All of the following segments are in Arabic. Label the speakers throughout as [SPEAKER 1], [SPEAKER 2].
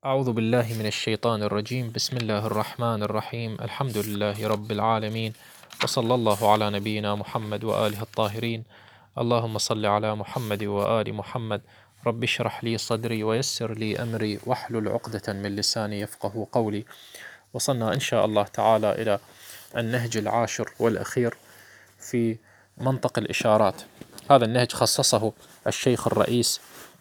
[SPEAKER 1] أعوذ بالله من الشيطان الرجيم. بسم الله الرحمن الرحيم. الحمد لله رب العالمين، وصلى الله على نبينا محمد وآله الطاهرين. اللهم صل على محمد وآل محمد. رب اشرح لي صدري ويسر لي أمري واحلل عقدة من لساني يفقه قولي. وصلنا إن شاء الله تعالى إلى النهج العاشر والأخير في منطق الإشارات. هذا النهج خصصه الشيخ الرئيس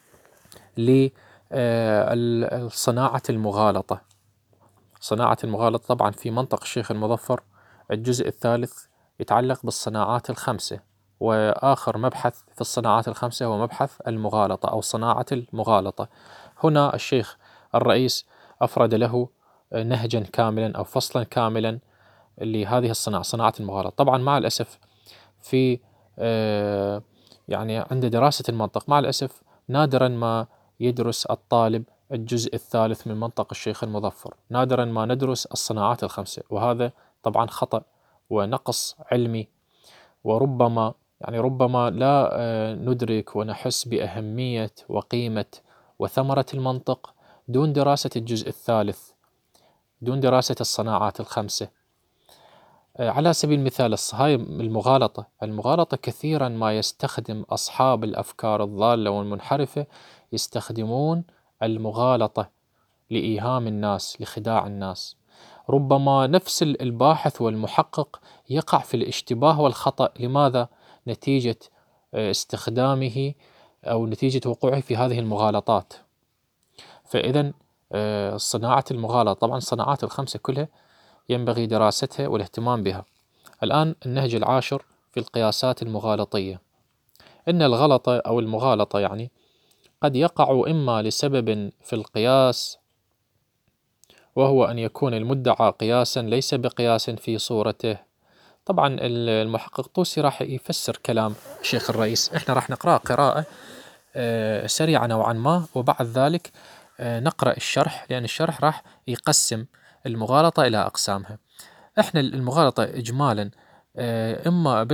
[SPEAKER 1] لصناعة المغالطة. صناعة المغالطة طبعا في منطق الشيخ المظفر الجزء الثالث يتعلق بالصناعات الخمسة، وآخر مبحث في الصناعات الخمسة هو مبحث المغالطة أو صناعة المغالطة. هنا الشيخ الرئيس أفرد له نهجا كاملا أو فصلا كاملا لهذه الصناعة، صناعة المغالطة. طبعا مع الأسف في يعني عند دراسة المنطق مع الأسف نادرا ما يدرس الطالب الجزء الثالث من منطق الشيخ المظفر، نادرا ما ندرس الصناعات الخمسة، وهذا طبعا خطأ ونقص علمي، وربما ربما لا ندرك ونحس بأهمية وقيمة وثمرة المنطق دون دراسة الجزء الثالث، دون دراسة الصناعات الخمسة. على سبيل المثال هاي المغالطة كثيرا ما يستخدم أصحاب الأفكار الضالة والمنحرفة يستخدمون المغالطة لإيهام الناس، لخداع الناس. ربما نفس الباحث والمحقق يقع في الاشتباه والخطأ. لماذا؟ نتيجة استخدامه أو نتيجة وقوعه في هذه المغالطات. فإذا صناعة المغالطة، طبعا الصناعات الخمسة كلها ينبغي دراستها والاهتمام بها. الآن النهج العاشر في القياسات المغالطية. إن الغلط أو المغالطة قد يقع إما لسبب في القياس، وهو أن يكون المدعى قياسا ليس بقياس في صورته. طبعا المحقق طوسي راح يفسر كلام الشيخ الرئيس، احنا راح نقرأ قراءة سريعة نوعا ما، وبعد ذلك نقرأ الشرح، لأن الشرح راح يقسم المغالطة إلى أقسامها. احنا المغالطة إجمالا إما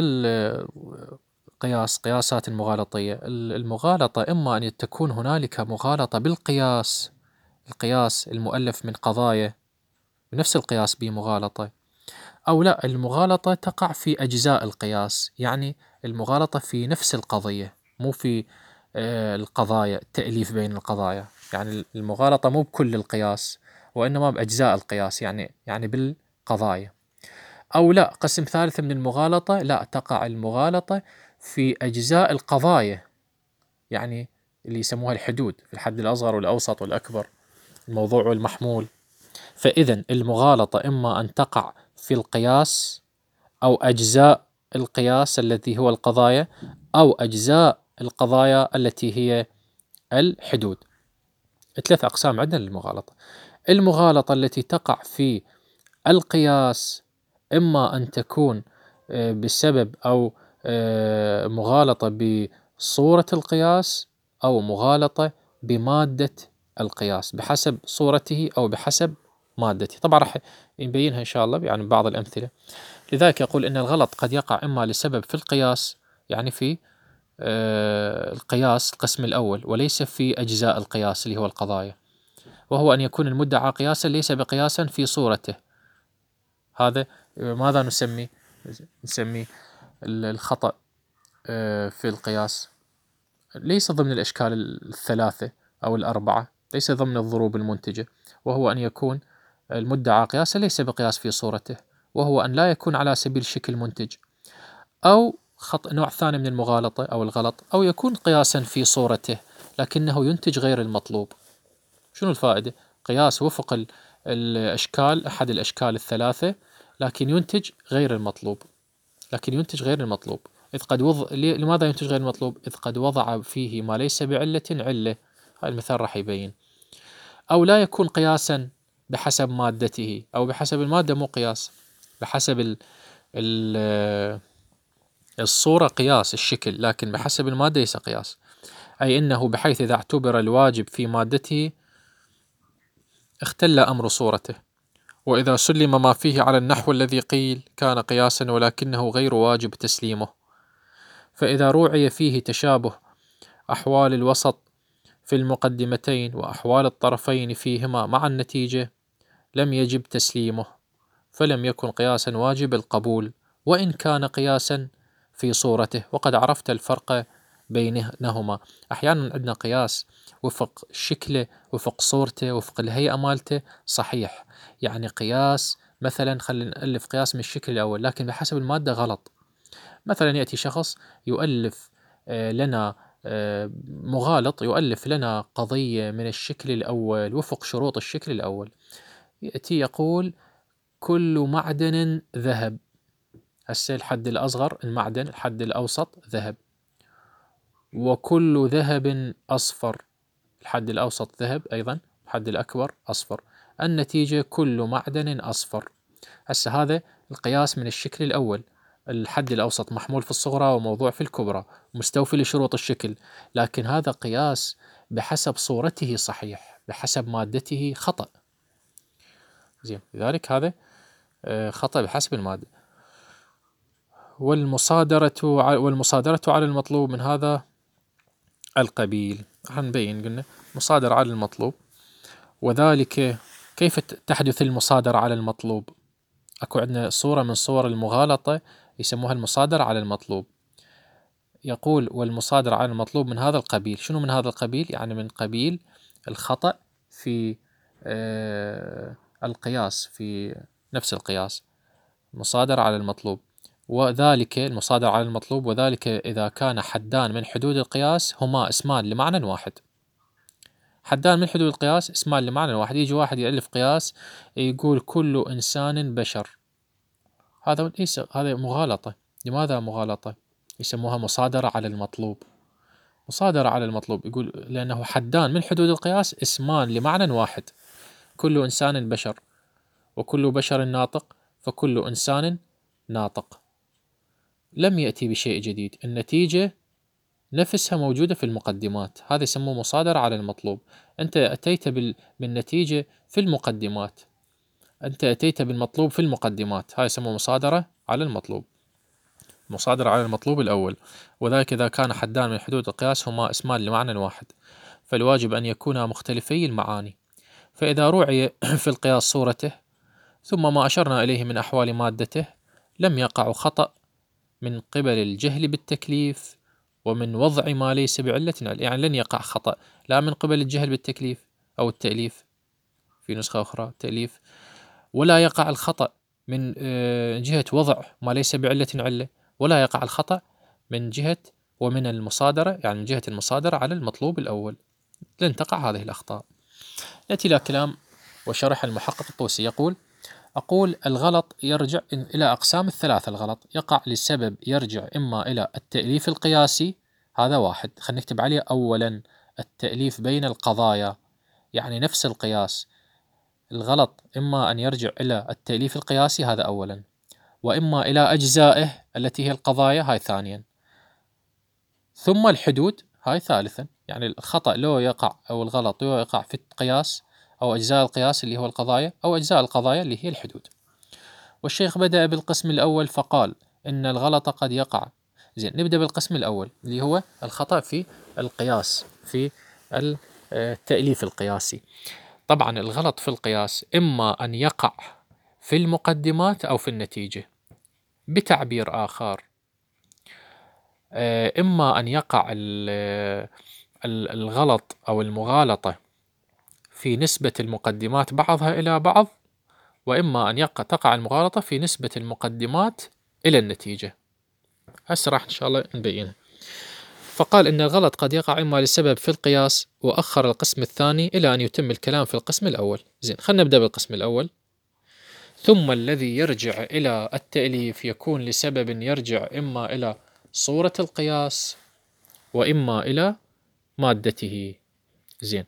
[SPEAKER 1] قياسات المغالطية. المغالطة إما أن تكون هنالك مغالطة بالقياس، القياس المؤلف من قضايا بنفس القياس به مغالطة، أو لا، المغالطة تقع في أجزاء القياس، يعني المغالطة في نفس القضية مو في القضايا، التأليف بين القضايا. يعني المغالطة مو بكل القياس وإنما بأجزاء القياس، يعني بالقضايا. أو لا، قسم ثالث من المغالطة، لا، تقع المغالطة في أجزاء القضايا، يعني اللي يسموها الحدود، في الحد الأصغر والأوسط والأكبر، الموضوع والمحمول. فإذا المغالطة إما أن تقع في القياس أو أجزاء القياس التي هو القضايا، أو أجزاء القضايا التي هي الحدود. ثلاث أقسام عندنا للمغالطة. المغالطة التي تقع في القياس إما أن تكون بسبب أو مغالطة بصورة القياس، أو مغالطة بمادة القياس، بحسب صورته أو بحسب مادته. طبعا راح نبينها إن شاء الله بعض الأمثلة. لذلك يقول إن الغلط قد يقع إما لسبب في القياس، يعني في القياس القسم الأول، وليس في أجزاء القياس اللي هو القضايا، وهو أن يكون المدعى قياسا ليس بقياسا في صورته. هذا ماذا نسمي الخطأ في القياس، ليس ضمن الأشكال الثلاثة أو الأربعة، ليس ضمن الضروب المنتجة، وهو أن يكون المدعى قياسا ليس بقياس في صورته، وهو أن لا يكون على سبيل شكل منتج. أو نوع ثاني من المغالطة أو الغلط، أو يكون قياسا في صورته لكنه ينتج غير المطلوب. شنو الفائدة؟ قياس وفق الأشكال، أحد الأشكال الثلاثة، لكن ينتج غير المطلوب. إذ قد لماذا ينتج غير المطلوب؟ إذ قد وضع فيه ما ليس بعلة علة. هذا المثال راح يبين. أو لا يكون قياسا بحسب مادته، أو بحسب المادة مو قياس، بحسب الصورة قياس الشكل، لكن بحسب المادة ليس قياس. أي إنه بحيث إذا اعتبر الواجب في مادته اختل أمر صورته، وإذا سلم ما فيه على النحو الذي قيل كان قياسا ولكنه غير واجب تسليمه. فإذا روعي فيه تشابه أحوال الوسط في المقدمتين وأحوال الطرفين فيهما مع النتيجة لم يجب تسليمه، فلم يكن قياسا واجب القبول وإن كان قياسا في صورته. وقد عرفت الفرق بينهما. أحيانا عندنا قياس وفق شكله، وفق صورته، وفق الهيئة مالته صحيح، يعني قياس مثلا خلينا نألف قياس من الشكل الأول لكن بحسب المادة غلط. مثلا يأتي شخص يؤلف لنا مغالط يؤلف لنا قضية من الشكل الأول وفق شروط الشكل الأول، يأتي يقول كل معدن ذهب. هسه الحد الأصغر المعدن، الحد الأوسط ذهب، وكل ذهب أصفر. الحد الأوسط ذهب أيضا، الحد الأكبر أصفر. النتيجة كل معدن أصفر. هسه هذا القياس من الشكل الأول، الحد الأوسط محمول في الصغرى وموضوع في الكبرى، مستوفي لشروط الشكل، لكن هذا قياس بحسب صورته صحيح، بحسب مادته خطأ. زين، لذلك هذا خطأ بحسب المادة. والمصادرة على المطلوب من هذا القبيل. هنبين قلنا مصادرة على المطلوب، وذلك كيف تحدث المصادرة على المطلوب؟ أكو عندنا صورة من صور المغالطة يسموها المصادرة على المطلوب. يقول والمصادرة على المطلوب من هذا القبيل. شنو من هذا القبيل؟ يعني من قبيل الخطأ في القياس، في نفس القياس، مصادرة على المطلوب. وذلك المصادرة على المطلوب، وذلك إذا كان حدان من حدود القياس هما اسمان لمعنى واحد. حدان من حدود القياس اسمان لمعنى واحد. يجي واحد يألف قياس يقول كل إنسان بشر، هذا ليس، هذا مغالطة. لماذا مغالطة؟ يسموها مصادرة على المطلوب. مصادرة على المطلوب يقول لأنه حدان من حدود القياس اسمان لمعنى واحد، كل إنسان بشر، وكل بشر ناطق، فكل إنسان ناطق. لم يأتي بشيء جديد، النتيجة نفسها موجودة في المقدمات، هذا يسموه مصادرة على المطلوب. أنت أتيت بالنتيجة في المقدمات، أنت أتيت بالمطلوب في المقدمات، هذا يسموه مصادرة على المطلوب. مصادرة على المطلوب الأول، وذلك إذا كان حدان من حدود القياس هما اسمان لمعنى واحد، فالواجب أن يكونا مختلفي المعاني. فإذا روعي في القياس صورته ثم ما أشرنا إليه من أحوال مادته لم يقع خطأ من قبل الجهل بالتكليف ومن وضع ما ليس بعلة علة. يعني لن يقع خطأ لا من قبل الجهل بالتكليف أو التأليف، في نسخة أخرى تأليف، ولا يقع الخطأ من جهة وضع ما ليس بعلة علة، ولا يقع الخطأ من جهة ومن المصادرة، يعني من جهة المصادرة على المطلوب الأول، لن تقع هذه الأخطاء. نأتي إلى كلام وشرح المحقق الطوسي. يقول أقول الغلط يرجع إلى أقسام الثلاثة. الغلط يقع لسبب يرجع إما إلى التأليف القياسي، هذا واحد، خلينا نكتب عليه أولا التأليف بين القضايا، يعني نفس القياس. الغلط إما أن يرجع إلى التأليف القياسي، هذا أولا، وإما إلى أجزائه التي هي القضايا، هاي ثانيا، ثم الحدود، هاي ثالثا. يعني الخطأ لو يقع أو الغلط لو يقع في القياس أو أجزاء القياس اللي هو القضايا، أو أجزاء القضايا اللي هي الحدود. والشيخ بدأ بالقسم الأول فقال إن الغلط قد يقع. زين، نبدأ بالقسم الأول اللي هو الخطأ في القياس، في التأليف القياسي. طبعا الغلط في القياس إما أن يقع في المقدمات أو في النتيجة. بتعبير آخر، إما أن يقع الغلط أو المغالطة في نسبة المقدمات بعضها إلى بعض، وإما أن تقع المغالطة في نسبة المقدمات إلى النتيجة. هسه راح إن شاء الله نبينها. فقال إن الغلط قد يقع إما لسبب في القياس، وأخر القسم الثاني إلى أن يتم الكلام في القسم الأول. زين، خلينا نبدأ بالقسم الأول. ثم الذي يرجع إلى التأليف يكون لسبب يرجع إما إلى صورة القياس وإما إلى مادته. زين،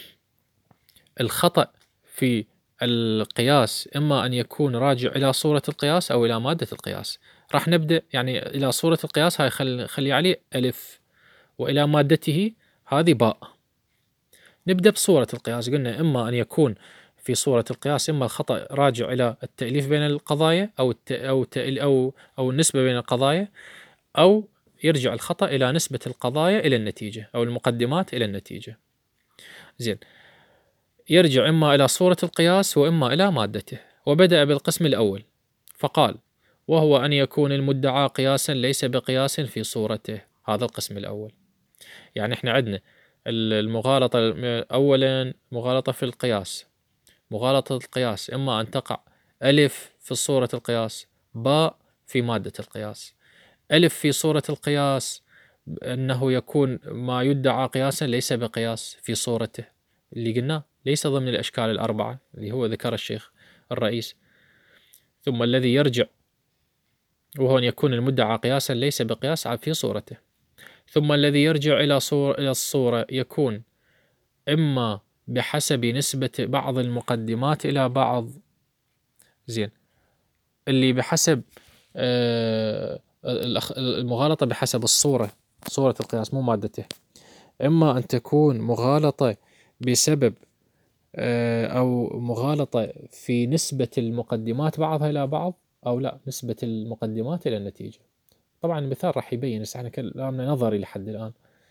[SPEAKER 1] الخطأ في القياس إما أن يكون راجع إلى صورة القياس أو إلى مادة القياس. راح نبدأ يعني إلى صورة القياس، هاي خلي عليه ألف، وإلى مادته هذه باء. نبدأ بصورة القياس. قلنا إما أن يكون في صورة القياس إما الخطأ راجع إلى التأليف بين القضايا أو النسبة بين القضايا، أو يرجع الخطأ إلى نسبة القضايا إلى النتيجة أو المقدمات إلى النتيجة. زين، يرجع إما إلى صورة القياس وإما إلى مادته. وبدأ بالقسم الأول فقال: وهو أن يكون المدعى قياسا ليس بقياس في صورته. هذا القسم الأول. يعني إحنا عندنا المغالطة أولا مغالطة في القياس. مغالطة القياس إما أن تقع ألف في صورة القياس، باء في مادة القياس. ألف في صورة القياس أنه يكون ما يدعى قياسا ليس بقياس في صورته، اللي قلنا ليس ضمن الأشكال الأربعة اللي هو ذكر الشيخ الرئيس. ثم الذي يرجع وهو أن يكون المدعى قياسا ليس بقياس في صورته. ثم الذي يرجع إلى الصورة يكون إما بحسب نسبة بعض المقدمات إلى بعض. زين، اللي بحسب المغالطة بحسب الصورة، صورة القياس مو مادته، إما أن تكون مغالطة بسبب أو مغالطة في نسبة المقدمات بعضها إلى بعض، أو لا نسبة المقدمات إلى النتيجة. طبعا المثال راح يبين، بس احنا كلامنا نظري لحد الآن.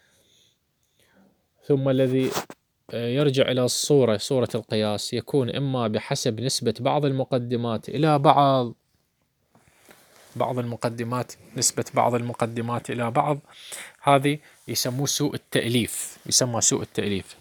[SPEAKER 1] ثم الذي يرجع إلى الصورة، صورة القياس، يكون إما بحسب نسبة بعض المقدمات إلى بعض المقدمات، نسبة بعض المقدمات إلى بعض، هذه يسموه سوء التأليف، يسمى سوء التأليف.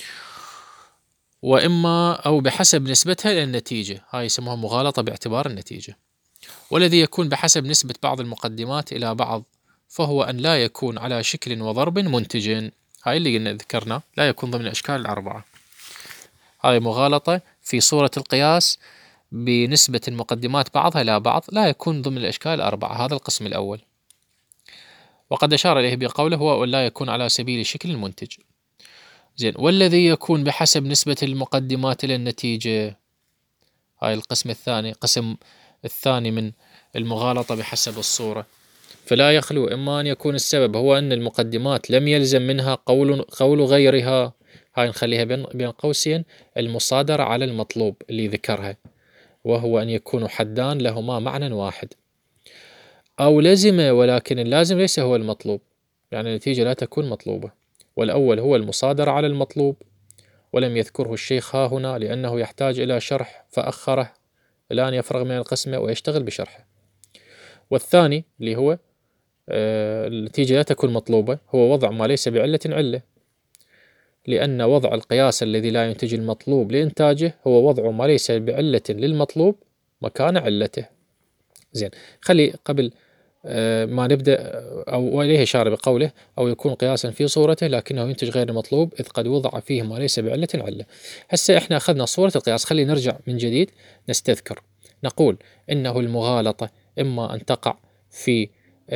[SPEAKER 1] وإما أو بحسب نسبتها إلى النتيجة، هاي يسموها مغالطة باعتبار النتيجة. والذي يكون بحسب نسبة بعض المقدمات إلى بعض فهو أن لا يكون على شكل وضرب منتج. هاي اللي قلنا ذكرنا لا يكون ضمن الأشكال الأربعة. هاي مغالطة في صورة القياس بنسبة المقدمات بعضها إلى بعض، لا يكون ضمن الأشكال الأربعة. هذا القسم الأول. وقد أشار إليه بقوله: هو لا يكون على سبيل شكل المنتج. زين، والذي يكون بحسب نسبة المقدمات إلى النتيجة، هاي القسم الثاني، قسم الثاني من المغالطة بحسب الصورة. فلا يخلو إما أن يكون السبب هو أن المقدمات لم يلزم منها قول غيرها، هاي نخليها بين قوسين المصادرة على المطلوب اللي ذكرها، وهو أن يكون حدان لهما معنى واحد، أو لزم ولكن اللازم ليس هو المطلوب، يعني النتيجة لا تكون مطلوبة. والأول هو المصادرة على المطلوب، ولم يذكره الشيخ ها هنا لأنه يحتاج إلى شرح فأخره إلى أن يفرغ من القسمة ويشتغل بشرحه. والثاني اللي هو النتيجة لا تكون مطلوبة، هو وضع ما ليس بعلة علة، لأن وضع القياس الذي لا ينتج المطلوب لإنتاجه هو وضع ما ليس بعلة للمطلوب مكان علته. زين، خلي قبل ما نبدأ أو إليه إشارة بقوله: أو يكون قياسا في صورته لكنه ينتج غير المطلوب إذ قد وضع فيه ما ليس بعلة علة. هسه إحنا أخذنا صورة القياس، خلي نرجع من جديد نستذكر. نقول إنه المغالطة إما أن تقع في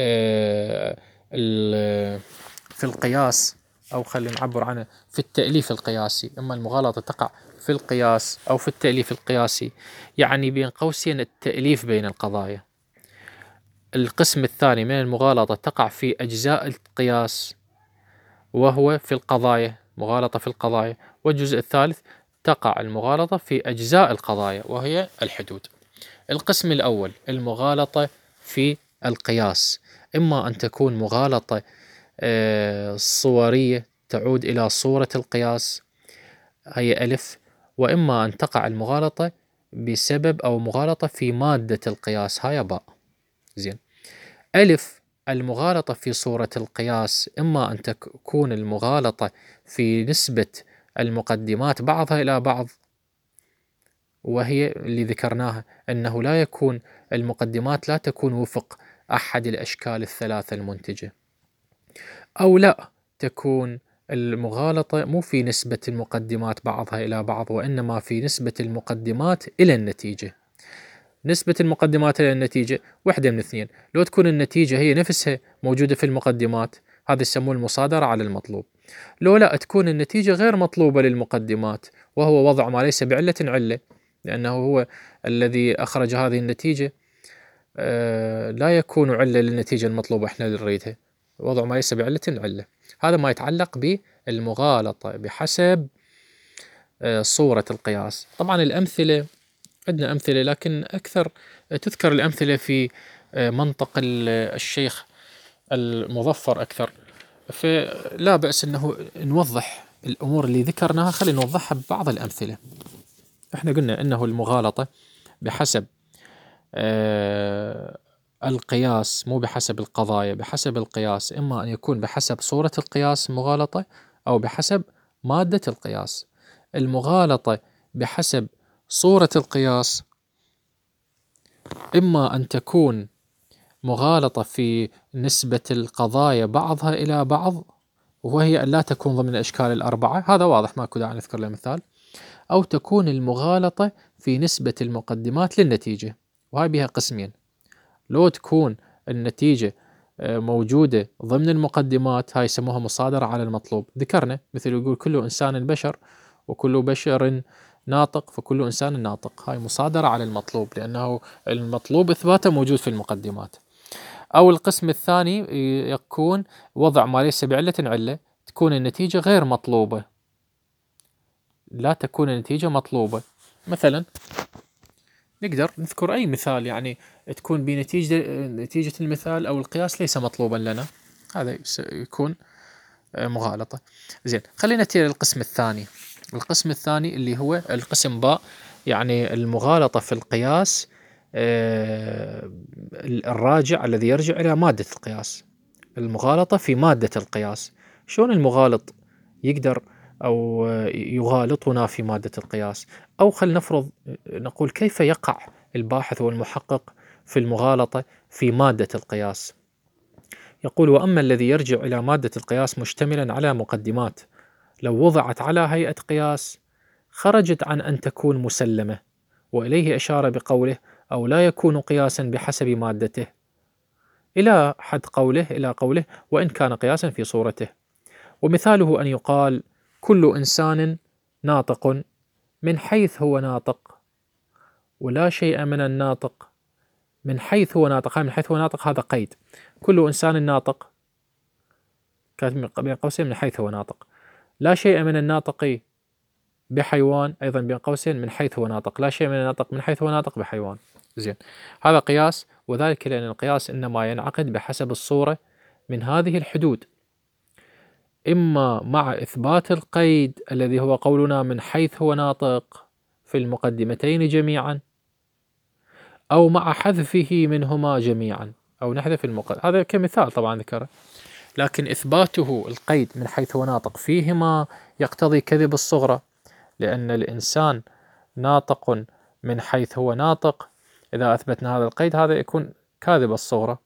[SPEAKER 1] في القياس، أو خلي نعبر عنه في التأليف القياسي. إما المغالطة تقع في القياس أو في التأليف القياسي، يعني بين قوسين التأليف بين القضايا. القسم الثاني من المغالطة تقع في أجزاء القياس، وهو في القضايا، مغالطة في القضايا. والجزء الثالث تقع المغالطة في أجزاء القضايا وهي الحدود. القسم الأول المغالطة في القياس، إما أن تكون مغالطة صورية تعود إلى صورة القياس، هي ألف، وإما أن تقع المغالطة بسبب أو مغالطة في مادة القياس، هاي باء. زين، ألف المغالطة في صورة القياس، إما أن تكون المغالطة في نسبة المقدمات بعضها إلى بعض، وهي اللي ذكرناها أنه لا يكون المقدمات لا تكون وفق أحد الأشكال الثلاثة المنتجة، أو لا تكون المغالطة مو في نسبة المقدمات بعضها إلى بعض، وإنما في نسبة المقدمات إلى النتيجة. نسبة المقدمات إلى النتيجة واحدة من اثنين: لو تكون النتيجة هي نفسها موجودة في المقدمات، هذا يسموه المصادرة على المطلوب. لو لا تكون النتيجة غير مطلوبة للمقدمات، وهو وضع ما ليس بعلة علة، لأنه هو الذي أخرج هذه النتيجة لا يكون علة للنتيجة المطلوبة احنا اللي نريدها، وضع ما ليس بعلة علة. هذا ما يتعلق بالمغالطة بحسب صورة القياس. طبعا الأمثلة عندنا أمثلة، لكن أكثر تذكر الأمثلة في منطق الشيخ المظفر أكثر، فلا بأس أنه نوضح الأمور اللي ذكرناها خلينا نوضحها ببعض الأمثلة. احنا قلنا أنه المغالطة بحسب القياس، مو بحسب القضايا، بحسب القياس، إما أن يكون بحسب صورة القياس مغالطة أو بحسب مادة القياس. المغالطة بحسب صورة القياس إما أن تكون مغالطة في نسبة القضايا بعضها إلى بعض، وهي أن لا تكون ضمن الأشكال الأربعة، هذا واضح ماكو داعي نذكر له مثال. أو تكون المغالطة في نسبة المقدمات للنتيجة، وهاي بها قسمين. لو تكون النتيجة موجودة ضمن المقدمات، هاي يسموها مصادرة على المطلوب. ذكرنا مثل يقول كل إنسان بشر وكل بشر ناطق فكل إنسان ناطق، هاي مصادرة على المطلوب لأنه المطلوب إثباته موجود في المقدمات. أو القسم الثاني يكون وضع ما ليس بعلة علة، تكون النتيجة غير مطلوبة، لا تكون النتيجة مطلوبة. مثلا نقدر نذكر أي مثال يعني تكون نتيجة المثال أو القياس ليس مطلوبا لنا، هذا يكون مغالطة. زين، خلينا نأتي للقسم الثاني. القسم الثاني اللي هو القسم باء، يعني المغالطة في القياس الراجع الذي يرجع إلى مادة القياس. المغالطة في مادة القياس، شلون المغالط يقدر أو يغالطنا في مادة القياس؟ أو خل نفرض نقول كيف يقع الباحث والمحقق في المغالطة في مادة القياس. يقول: وأما الذي يرجع إلى مادة القياس مشتملا على مقدمات لو وضعت على هيئة قياس خرجت عن أن تكون مسلمة، وإليه أشار بقوله: أو لا يكون قياسا بحسب مادته، إلى حد قوله وإن كان قياسا في صورته. ومثاله أن يقال: كل إنسان ناطق من حيث هو ناطق، ولا شيء من الناطق من حيث هو ناطق. من حيث هو ناطق هذا قيد، كل إنسان ناطق كاتب بين قوسين من حيث هو ناطق، لا شيء من الناطق بحيوان أيضا بين قوسين من حيث هو ناطق، لا شيء من الناطق من حيث هو ناطق بحيوان. زين، هذا قياس، وذلك لأن القياس إنما ينعقد بحسب الصورة من هذه الحدود، إما مع إثبات القيد الذي هو قولنا من حيث هو ناطق في المقدمتين جميعا، أو مع حذفه منهما جميعا، أو نحذف هذا كمثال طبعا ذكره. لكن إثباته القيد من حيث هو ناطق فيهما يقتضي كذب الصغرى، لأن الإنسان ناطق من حيث هو ناطق، إذا أثبتنا هذا القيد هذا يكون كاذب الصغرى.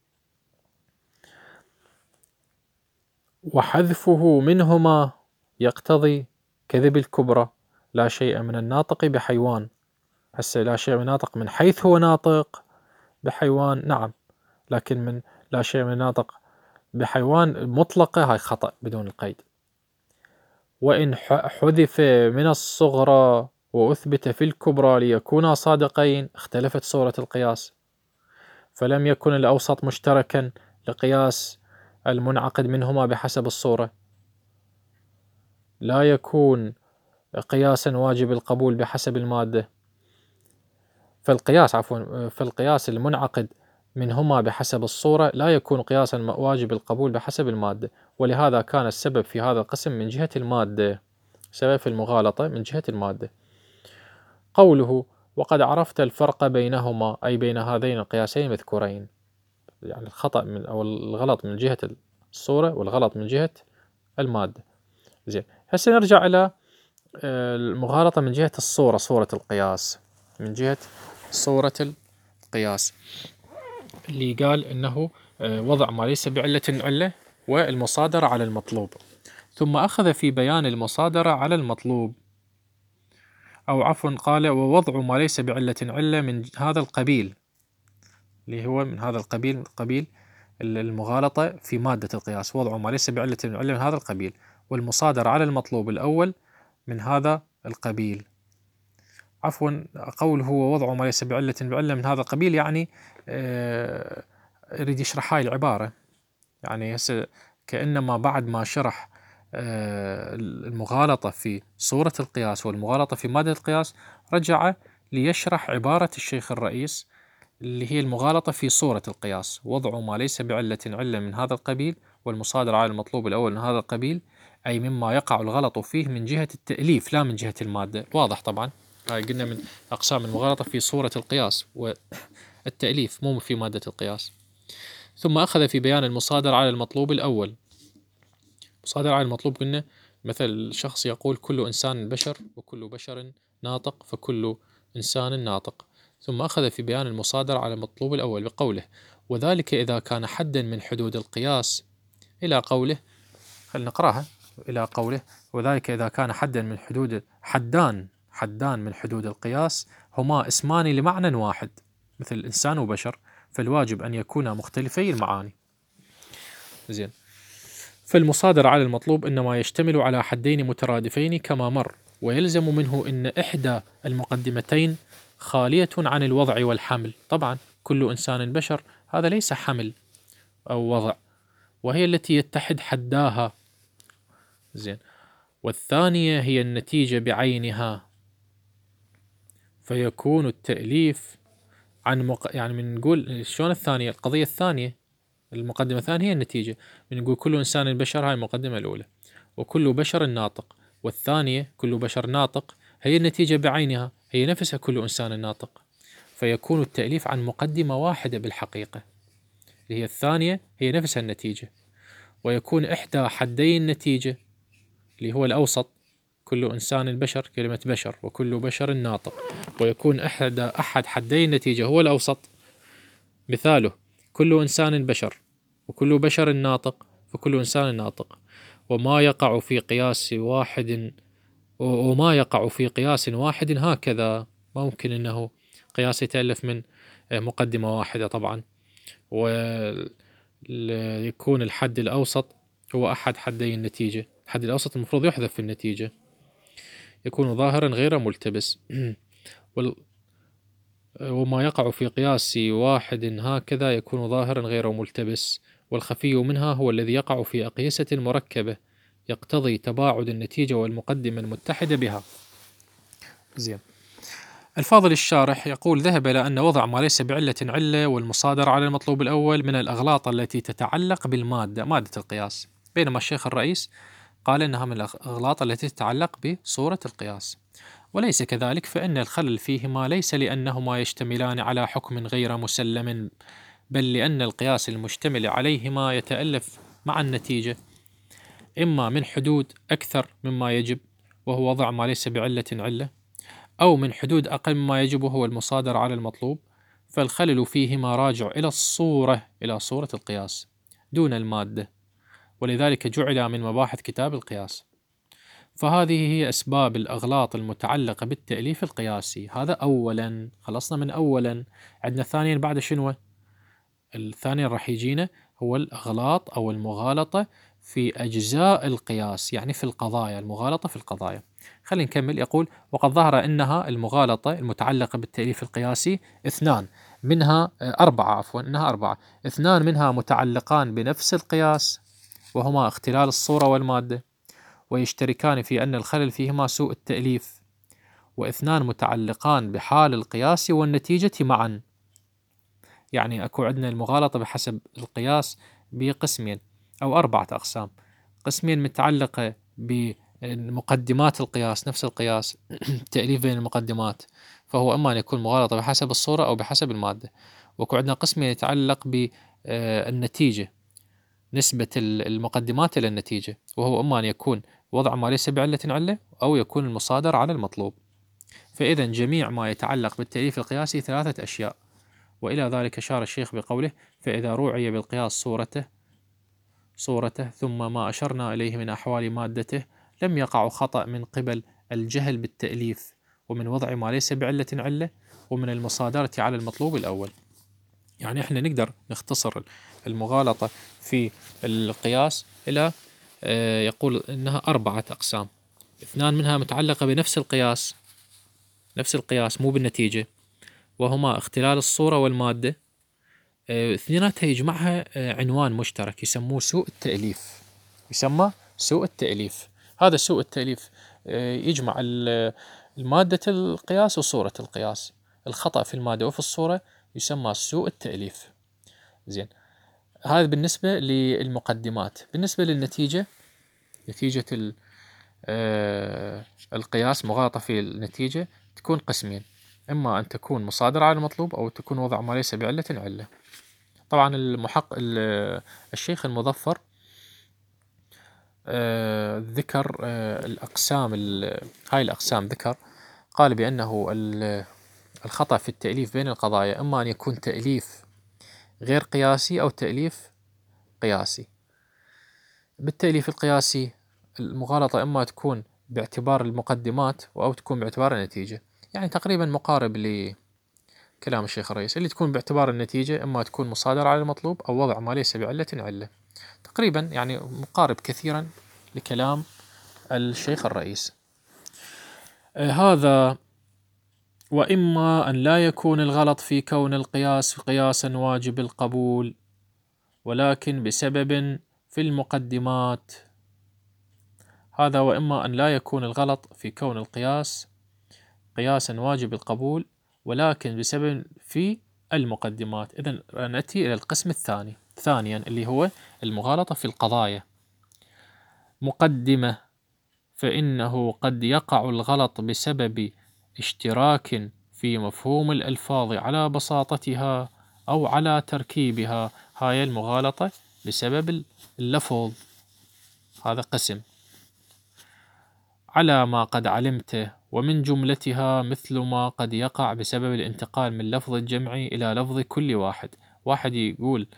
[SPEAKER 1] وحذفه منهما يقتضي كذب الكبرى، لا شيء من الناطق بحيوان. هسه لا شيء من الناطق من حيث هو ناطق بحيوان، نعم، لكن من لا شيء من الناطق بحيوان مطلقة هاي خطأ بدون القيد. وإن حذف من الصغرى وأثبت في الكبرى ليكونا صادقين اختلفت صورة القياس، فلم يكن الأوسط مشتركا لقياس المنعقد منهما بحسب الصورة، لا يكون قياسا واجب القبول بحسب المادة. فالقياس المنعقد منهما بحسب الصورة لا يكون قياسا واجب القبول بحسب المادة، ولهذا كان السبب في هذا القسم من جهة المادة، سبب في المغالطة من جهة المادة. قوله: وقد عرفت الفرق بينهما، أي بين هذين القياسين المذكورين، يعني الخطأ أو الغلط من جهة الصورة والغلط من جهة المادة. زين، هسه نرجع إلى المغالطة من جهة الصورة، صورة القياس، من جهة صورة القياس اللي قال إنه وضع ما ليس بعلة علة والمصادرة على المطلوب. ثم أخذ في بيان المصادرة على المطلوب، أو عفوا قال: ووضع ما ليس بعلة علة من هذا القبيل، اللي هو من هذا القبيل، قبيل المغالطة في مادة القياس، وضع ما ليس بعلة علة من هذا القبيل، والمصادرة على المطلوب الأول من هذا القبيل. عفوا قوله هو وضع ما ليس بعلة من هذا القبيل، يعني يريد يشرح هاي العبارة، يعني هسه كأنما بعد ما شرح المغالطة في صورة القياس والمغالطة في مادة القياس رجع ليشرح عبارة الشيخ الرئيس اللي هي المغالطة في صورة القياس، وضع ما ليس بعلة علة من هذا القبيل والمصادرة على المطلوب الأول من هذا القبيل، أي مما يقع الغلط فيه من جهة التأليف لا من جهة المادة. واضح طبعا، هاي قلنا من أقسام المغالطة في صورة القياس والتأليف مو في مادة القياس. ثم أخذ في بيان المصادر على المطلوب الأول. مصادر على المطلوب قلنا مثل شخص يقول كل إنسان بشر وكل بشر ناطق فكل إنسان ناطق. ثم أخذ في بيان المصادر على المطلوب الأول بقوله وذلك إذا كان حدا من حدود القياس إلى قوله، خلينا نقراها، إلى قوله وذلك إذا كان حدا من حدود حدان من حدود القياس هما اسمان لمعنى واحد مثل إنسان وبشر، فالواجب أن يكونا مختلفي المعاني. زين، فالمصادر على المطلوب إنما يشتمل على حدين مترادفين كما مر، ويلزم منه إن إحدى المقدمتين خالية عن الوضع والحمل. طبعا كل إنسان بشر هذا ليس حمل أو وضع، وهي التي يتحد حداها. زين، والثانية هي النتيجة بعينها، فيكون التأليف عن يعني من نقول شلون الثانية، القضية الثانية المقدمة الثانية هي النتيجة، من نقول كل إنسان بشر هاي المقدمة الأولى، وكل بشر ناطق، والثانية كل بشر ناطق هي النتيجة بعينها، هي نفسها كل إنسان ناطق، فيكون التأليف عن مقدمة واحدة بالحقيقة اللي هي الثانية هي نفسها النتيجة، ويكون إحدى حدي النتيجة اللي هو الأوسط كل إنسان بشر كلمة بشر وكل بشر ناطق، ويكون أحد حدي النتيجة هو الأوسط، مثاله كل إنسان بشر وكل بشر ناطق فكل إنسان ناطق. وما يقع في قياس واحد هكذا، ممكن أنه قياس يتألف من مقدمة واحدة طبعا، ويكون الحد الأوسط هو أحد حدي النتيجة، الحد الأوسط المفروض يحذف في النتيجة، يكون ظاهرا غير ملتبس. وما يقع في قياس واحد هكذا يكون ظاهرا غير ملتبس، والخفي منها هو الذي يقع في أقيسة مركبة يقتضي تباعد النتيجة والمقدمة المتحدة بها. زين، الفاضل الشارح يقول ذهب إلى أن وضع ما ليس بعلة علة والمصادرة على المطلوب الأول من الأغلاط التي تتعلق بالمادة، مادة القياس، بينما الشيخ الرئيس قال إنها من الأغلاط التي تتعلق بصورة القياس، وليس كذلك، فإن الخلل فيهما ليس لأنهما يشتملان على حكم غير مسلم، بل لأن القياس المشتمل عليهما يتألف مع النتيجة إما من حدود أكثر مما يجب وهو وضع ما ليس بعلة علة، أو من حدود أقل مما يجب وهو المصادرة على المطلوب، فالخلل فيهما راجع إلى صورة القياس دون المادة، ولذلك جعل من مباحث كتاب القياس. فهذه هي أسباب الأغلاط المتعلقة بالتأليف القياسي. هذا أولا، خلصنا من أولا، عندنا ثانيا بعد شنو؟ الثاني راح يجينا هو الأغلاط أو المغالطة في أجزاء القياس، يعني في القضايا، المغالطة في القضايا. خلينا نكمل. يقول وقد ظهر أنها المغالطة المتعلقة بالتأليف القياسي إنها أربعة، اثنان منها متعلقان بنفس القياس وهما اختلال الصورة والمادة، ويشتركان في أن الخلل فيهما سوء التأليف، واثنان متعلقان بحال القياس والنتيجة معا. يعني أكو عندنا المغالطة بحسب القياس بقسمين أو أربعة أقسام، قسمين متعلقة بمقدمات القياس نفس القياس تأليف بين المقدمات، فهو إما أن يكون مغالطة بحسب الصورة أو بحسب المادة، وأكو عندنا قسمين يتعلق بالنتيجة نسبة المقدمات إلى النتيجة، وهو إما أن يكون وضع ما ليس بعلة علة أو يكون المصادر على المطلوب. فإذا جميع ما يتعلق بالتأليف القياسي ثلاثة أشياء، وإلى ذلك أشار الشيخ بقوله فإذا روعي بالقياس صورته ثم ما أشرنا إليه من أحوال مادته لم يقع خطأ من قبل الجهل بالتأليف ومن وضع ما ليس بعلة علة ومن المصادرة على المطلوب الأول. يعني إحنا نقدر نختصر المغالطة في القياس إلى يقول إنها أربعة أقسام، اثنان منها متعلقة بنفس القياس مو بالنتيجة، وهما اختلال الصورة والمادة، اثنيناتها يجمعها عنوان مشترك يسموه سوء التأليف. هذا سوء التأليف يجمع المادة القياس وصورة القياس، الخطأ في المادة وفي الصورة يسمى سوء التأليف. زين، هذا بالنسبة للمقدمات. بالنسبة للنتيجة نتيجة القياس مغالطة في النتيجة تكون قسمين، إما أن تكون مصادرة على المطلوب أو تكون وضع ما ليس بعلة علة. طبعا الشيخ المظفر ذكر الأقسام، هاي الأقسام ذكر، قال بأنه الخطأ في التأليف بين القضايا إما أن يكون تأليف غير قياسي أو تأليف قياسي. بالتأليف القياسي المغالطة إما تكون باعتبار المقدمات أو تكون باعتبار النتيجة، يعني تقريبا مقارب لكلام الشيخ الرئيس. اللي تكون باعتبار النتيجة إما تكون مصادرة على المطلوب أو وضع ما ليس بعلة علة، تقريبا يعني مقارب كثيرا لكلام الشيخ الرئيس. هذا وإما أن لا يكون الغلط في كون القياس قياسا واجب القبول، ولكن بسبب في المقدمات. هذا وإما أن لا يكون الغلط في كون القياس قياسا واجب القبول، ولكن بسبب في المقدمات. إذن نأتي إلى القسم الثاني ثانيا اللي هو المغالطة في القضايا. مقدمة، فإنه قد يقع الغلط بسبب اشتراك في مفهوم الألفاظ على بساطتها أو على تركيبها. هاي المغالطة بسبب اللفظ، هذا قسم. على ما قد علمته، ومن جملتها مثل ما قد يقع بسبب الانتقال من لفظ الجمع إلى لفظ كل واحد. واحد يقول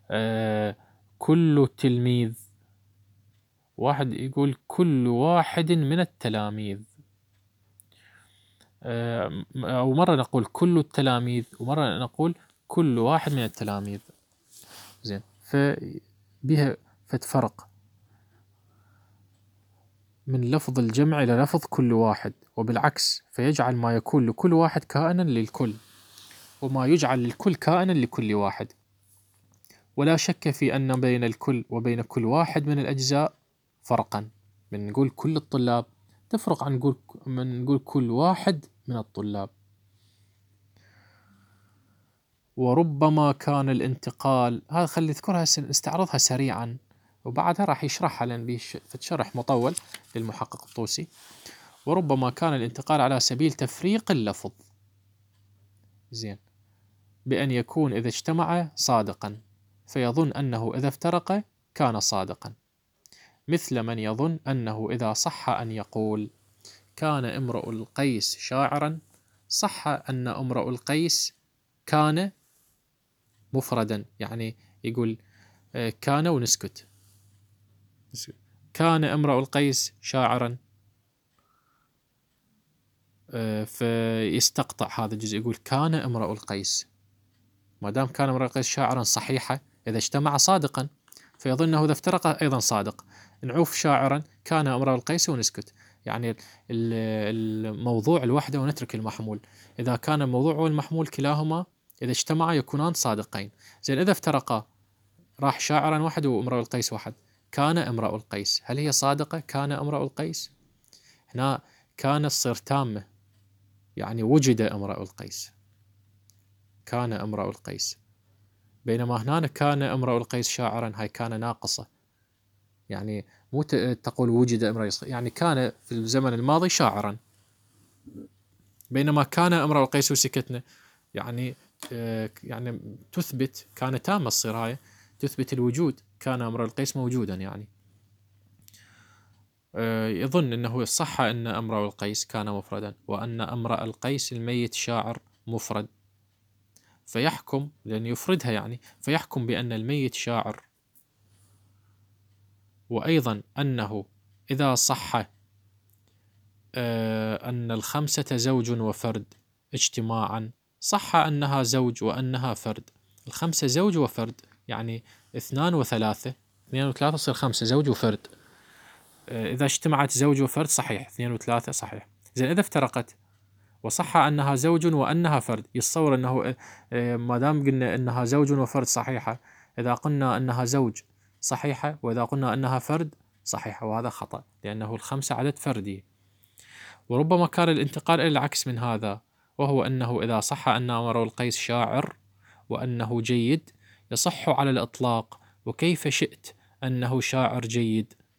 [SPEAKER 1] كل تلميذ، واحد يقول كل واحد من التلاميذ، أو مرة نقول كل التلاميذ ومرة نقول كل واحد من التلاميذ. زين، فبها فتفرق من لفظ الجمع إلى لفظ كل واحد، وبالعكس فيجعل ما يكون لكل واحد كائنا للكل، وما يجعل للكل كائنا لكل واحد. ولا شك في أن بين الكل وبين كل واحد من الأجزاء فرقا. من نقول كل الطلاب تفرق عن نقول كل واحد من الطلاب. وربما كان الانتقال، هذا خلي نذكرها نستعرضها سريعا وبعدها راح يشرحها لأن شرح مطول للمحقق الطوسي. وربما كان الانتقال على سبيل تفريق اللفظ، زين، بأن يكون إذا اجتمع صادقا فيظن أنه إذا افترق كان صادقا، مثل من يظن أنه إذا صح أن يقول كان امرؤ القيس شاعرا صح أن امرؤ القيس كان مفردا، يعني يقول كان ونسكت، كان امرؤ القيس شاعرا، فيستقطع هذا الجزء يقول كان امرؤ القيس. ما دام كان امرؤ القيس شاعرا صحيحة إذا اجتمع صادقا، فيظنه إذا افترق أيضا صادق. نعوف شاعرا كان امرؤ القيس ونسكت، يعني الموضوع الوحدة ونترك المحمول. إذا كان الموضوع والمحمول كلاهما إذا اجتمعا يكونان صادقين. زين، إذا افترقا راح شاعرا واحد وامرؤ القيس واحد، كان امرؤ القيس، هل هي صادقة كان امرؤ القيس؟ هنا كان تصير تامة، يعني وجد امرؤ القيس، كان امرؤ القيس. بينما هنا كان امرؤ القيس شاعرا، هاي كان ناقصة، يعني مو تقول وجد امرؤ القيس، يعني كان في الزمن الماضي شاعرا. بينما كان امرؤ القيس وسكتنا، يعني تثبت، كان تامة تصير هاي، تثبت الوجود، كان امرؤ القيس موجودا. يعني يظن أنه صح أن امرؤ القيس كان مفردا، وأن امرؤ القيس الميت شاعر مفرد، فيحكم، لأن يفردها يعني، فيحكم بأن الميت شاعر. وأيضا أنه إذا صح أن الخمسة زوج وفرد اجتماعا، صح أنها زوج وأنها فرد. الخمسة زوج وفرد، يعني 2 و3، 2 و3 تصير 5، زوج وفرد. إذا اجتمعت زوج وفرد صحيح، 2 و3 صحيح. زين، إذا افترقت وصح أنها زوج وأنها فرد، يتصور أنه ما دام قلنا أنها زوج وفرد صحيحة، إذا قلنا أنها زوج صحيحة، وإذا قلنا أنها فرد صحيحة، وهذا خطأ لأنه الخمسة عدد فردي. وربما كان الانتقال إلى العكس من هذا، وهو أنه إذا صح أن امرؤ القيس شاعر وأنه جيد، يصح على الإطلاق وكيف شئت أنه شاعر جيد،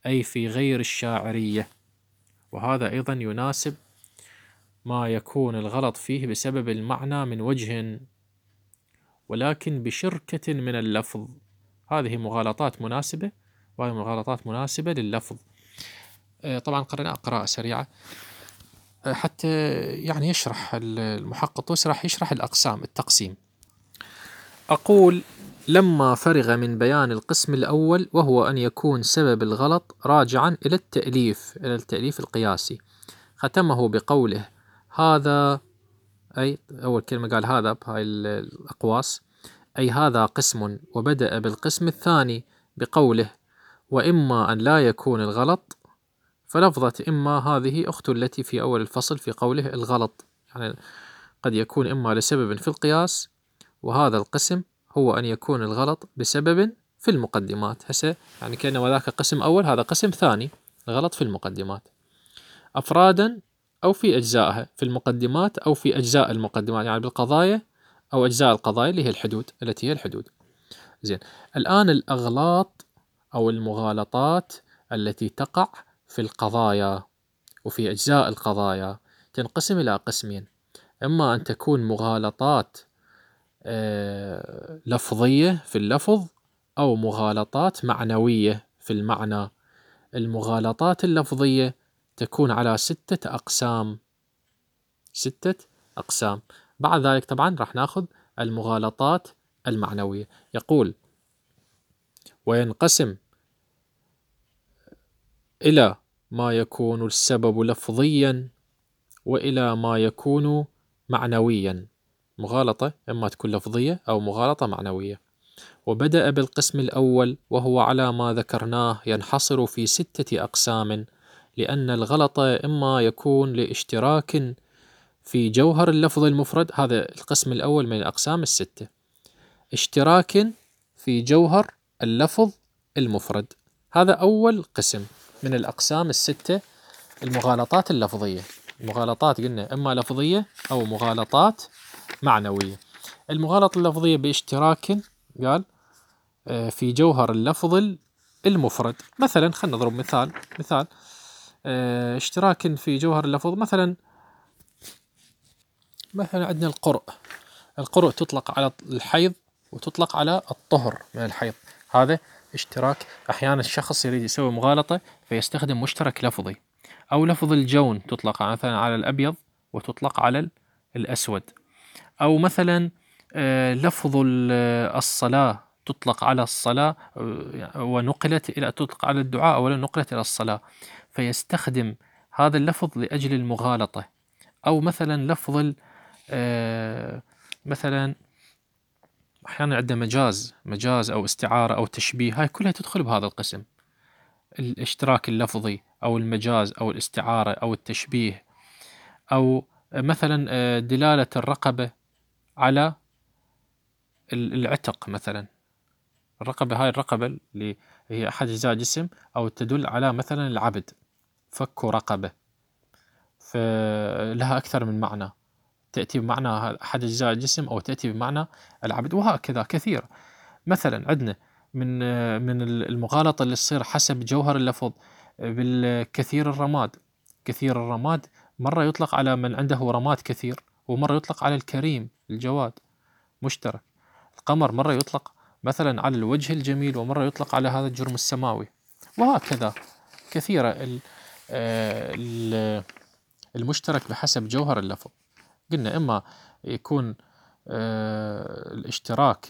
[SPEAKER 1] أي في غير الشاعرية، وهذا أيضا يناسب ما يكون الغلط فيه بسبب المعنى من وجه ولكن بشركة من اللفظ. هذه مغالطات مناسبة، وهذه مغالطات مناسبة لللفظ. طبعا قرأنا قراءة سريعة حتى يعني يشرح المحقق الطوسي، راح يشرح الأقسام، التقسيم. أقول: لما فرغ من بيان القسم الأول وهو أن يكون سبب الغلط راجعا إلى التأليف القياسي، ختمه بقوله: هذا، أي أول كلمة قال هذا بهاي الأقواس، أي هذا قسم، وبدأ بالقسم الثاني بقوله: وإما أن لا يكون الغلط، فلفظة إما هذه أخت التي في أول الفصل في قوله الغلط، يعني قد يكون إما لسبب في القياس، وهذا القسم هو أن يكون الغلط بسبب في المقدمات. هسه يعني كأنه ذاك قسم أول، هذا قسم ثاني، الغلط في المقدمات، أفرادا أو في أجزائها، في المقدمات أو في أجزاء المقدمات، يعني بالقضايا أو أجزاء القضايا اللي هي الحدود، التي هي الحدود. زين، الآن الأغلاط أو المغالطات التي تقع في القضايا وفي أجزاء القضايا تنقسم إلى قسمين: إما أن تكون مغالطات لفظية في اللفظ، أو مغالطات معنوية في المعنى. المغالطات اللفظية تكون على 6 أقسام، 6 أقسام. بعد ذلك طبعا راح ناخذ المغالطات المعنوية. يقول: وينقسم إلى ما يكون السبب لفظيا، وإلى ما يكون معنويا. مغالطة إما تكون لفظية أو مغالطة معنوية. وبدأ بالقسم الأول وهو على ما ذكرناه ينحصر في 6 أقسام، لأن الغلط إما يكون لاشتراك في جوهر اللفظ المفرد، هذا القسم الأول من الأقسام ال6، اشتراك في جوهر اللفظ المفرد، هذا أول قسم من الأقسام ال6. المغالطات اللفظية، المغالطات قلنا إما لفظية أو مغالطات معنوية. المغالطة اللفظية باشتراك، قال في جوهر اللفظ المفرد. مثلا خلينا نضرب مثال اشتراك في جوهر اللفظ، مثلا عندنا القرء تطلق على الحيض وتطلق على الطهر من الحيض، هذا اشتراك. أحيانا الشخص يريد يسوي مغالطة فيستخدم مشترك لفظي. أو لفظ الجون تطلق مثلا على الأبيض وتطلق على الأسود. أو مثلا لفظ الصلاة تطلق على الصلاة ونقلت إلى، تطلق على الدعاء ولا نقلت إلى الصلاة، فيستخدم هذا اللفظ لأجل المغالطة. أو مثلا لفظ مثلا أحيانا عندنا مجاز أو استعارة أو تشبيه، هاي كلها تدخل بهذا القسم، الاشتراك اللفظي أو المجاز أو الاستعارة أو التشبيه. أو مثلا دلالة الرقبة على العتق، مثلا الرقبة، هاي الرقبة اللي هي أحد أجزاء جسم، أو تدل على مثلا العبد، فك رقبة، فلها أكثر من معنى، تأتي بمعنى أحد أجزاء الجسم أو تأتي بمعنى العبد، وهكذا كثير. مثلا عندنا من المغالطة اللي تصير حسب جوهر اللفظ بالكثير الرماد. كثير الرماد مرة يطلق على من عنده رماد كثير، ومرة يطلق على الكريم الجواد مشترك. القمر مرة يطلق مثلا على الوجه الجميل، ومرة يطلق على هذا الجرم السماوي، وهكذا كثيرة. المشترك بحسب جوهر اللفظ قلنا إما يكون الاشتراك